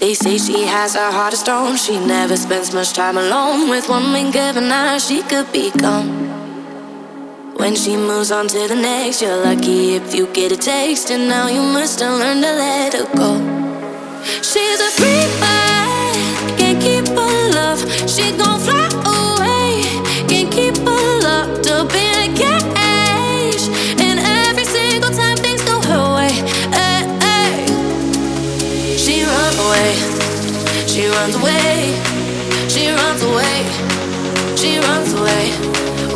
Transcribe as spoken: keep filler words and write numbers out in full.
They say she has a heart of stone. She never spends much time alone. With one wink of an eye, she could be gone. When she moves on to the next, you're lucky if you get a taste. And now you must have learned to let her go. She's a free bird, can't keep her love. She gon' fly away, can't keep her locked up in a cage. And every single time things go her way, hey, hey, she runs away, she runs away, she runs away, she runs away.